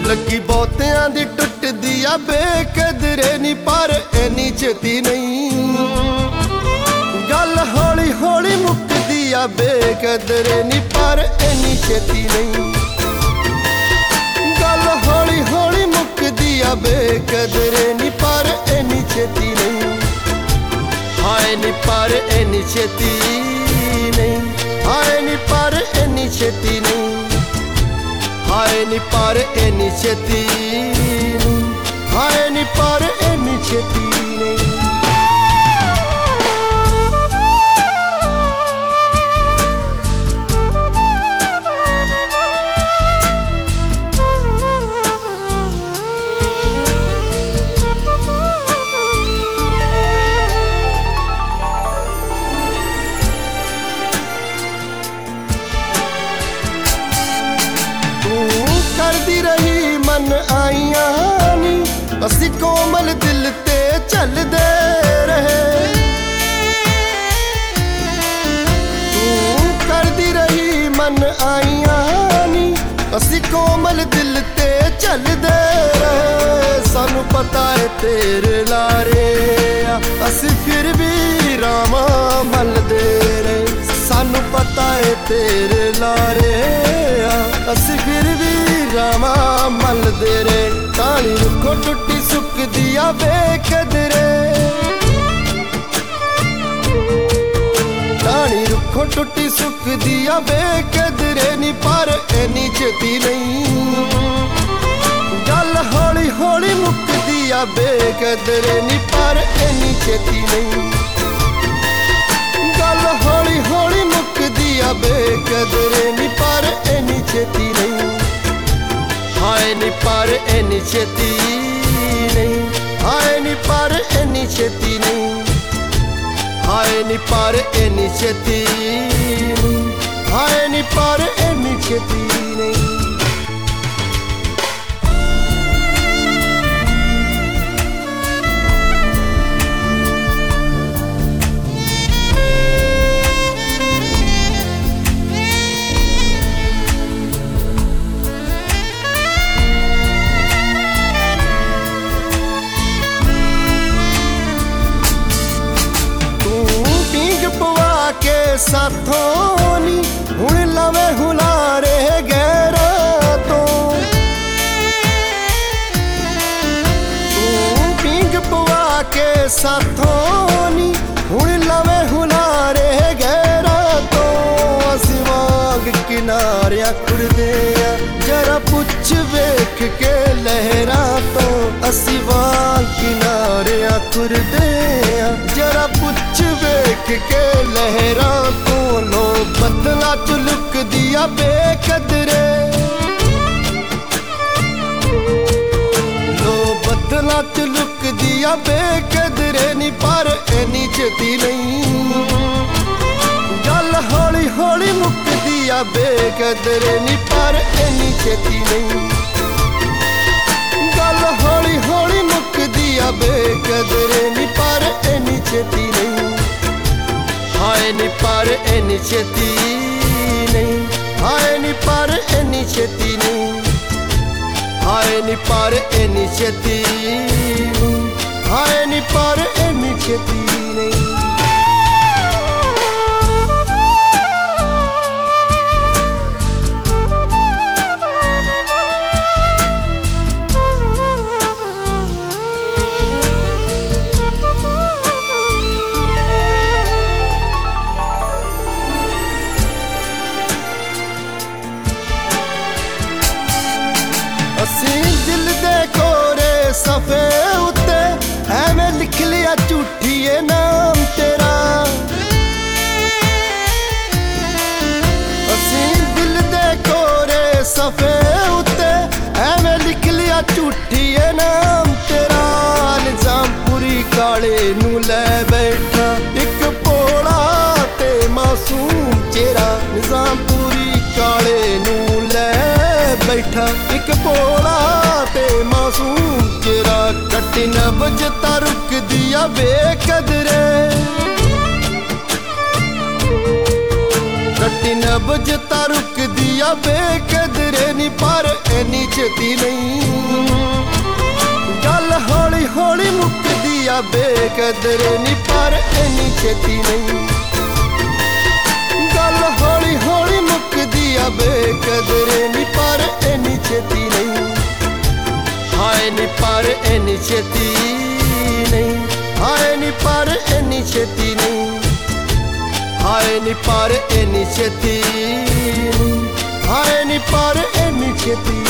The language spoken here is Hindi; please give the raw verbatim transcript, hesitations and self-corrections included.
लगी बहुतियां दी टुटदी आ बेकदरे नी पर इन्नी छेती नहीं। गल हौली हौली मुकदी आ बेकदरे नी पर इन्नी छेती नहीं। गल हौली हौली मुकदी आ बेकदरे नी पर इन्नी छेती नहीं। हाय नी पर इन्नी छेती नहीं। हाय नी पर इन्नी छेती नहीं। हाय नी पर इन्नी छेती नहीं। हाय नी पर इन्नी छेती नहीं। करदी रही मन आइयां नी असी कोमल दिल ते चलदे रहे। तू करदी रही मन आइयां नी असी कोमल दिल ते चलदे रहे। सानू पता है तेरे लारे असी फिर भी रामा मलदे रहे। सानू पता है तेरे लारे असी फिर भी रामा मलदे रे। टाणी रुखो टुटी सुकदी आ बेकदरे। टाणी रुखो टुटी सुकदी आ बेकदरे नी पर इन्नी छेती नहीं। गल हौली हौली मुकदी आ बेकदरे नी पर इन्नी छेती नहीं। गल हौली हौली मुकदी आ बेकदरे नी पर इन्नी छेती नहीं। हाय नी पर इन्नी छेती नहीं। हाय नी पर इन्नी छेती नहीं। हाय नी पर इन्नी छेती नहीं। हाय नी पर इन्नी छेती नहीं। के साथों नी हुण लवे हुलारे गैरा तो। तू पींग पवा के साथों नी हुण लवे हुलारे गैरा तो। असी वांग किनारियां खुड़दे आ जरा पुछ वेख के लहरा तो। असी वांग किनारियां खुड़दे आ जरा पुछ वेख के लहरा तो। लो बदला च लुकदी आ बेकदरे। लो बदला च लुकदी आ बेकदरे नी पर इन्नी छेती नहीं। गल हौली हौली मुकदी आ बेकदरे नी पर इन्नी छेती नहीं। गल हौली हौली मुकदी आ बेकदरे नी पर इन्नी छेती नहीं। हाय नी पर इन्नी छेती नहीं। हाय नी पर इन्नी छेती नहीं। हाय नी पर इन्नी छेती नहीं। हाय नी पर इन्नी छेती नहीं। असी दिल दे कोरे सफे उत्ते एवें लिख लिया झूठिए नाम तेरा। असी दिल दे कोरे सफे उत्ते एवें लिख लिया झूठिए नाम तेरा। निजामपुरी काले नू लै बैठा एक भोला ते मासूम चेहरा। निजामपुरी काले नू लै बैठा एक भोला ते मासूम चेहरा। कट्टी नब्ज ता रुकदी आ बेकदरे। कट्टी नब्ज ता रुकदी आ बेकदरे नी पर इन्नी छेती नहीं। ਆ ਬੇਕਦਰ ਨੀ ਪਰ ਇੰਨੀ ਛੇਤੀ ਨਹੀਂ। ਗੱਲ ਹੌਲੀ ਹੌਲੀ ਮੁੱਕਦੀ ਆ ਬੇਕਦਰ ਨੀ ਪਰ ਇੰਨੀ ਛੇਤੀ ਨਹੀਂ। ਹਾਏ ਨੀ ਪਰ ਇੰਨੀ ਛੇਤੀ ਨਹੀਂ। ਹਾਏ ਨੀ ਪਰ ਇੰਨੀ ਛੇਤੀ ਨਹੀਂ। ਹਾਏ ਨੀ ਪਰ ਇੰਨੀ ਛੇਤੀ ਨਹੀਂ। ਹਾਏ ਨੀ ਪਰ ਇੰਨੀ ਛੇਤੀ